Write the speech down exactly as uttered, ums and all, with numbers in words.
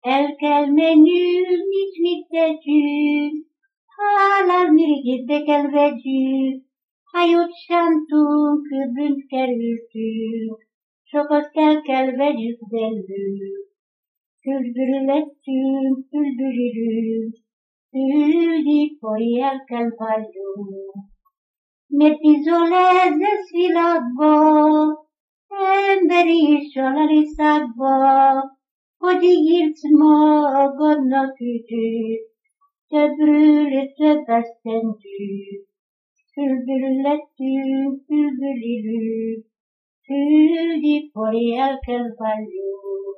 El kell menjünk, nincs mit tegyünk, hálál mirigyébe kell vegyünk, hajót sántunk, bűnt kerültünk, sokat kell kell vegyük belőlük. Füldürül lettünk, füldürülünk, füldi pori el kell váljunk. Miért bizol ez ez világba, emberi és alariszágba, hogy írsz magadnak ütőt, többről több esztendőt. Füldürül lettünk, füldürülünk, füldi pori el kell váljunk.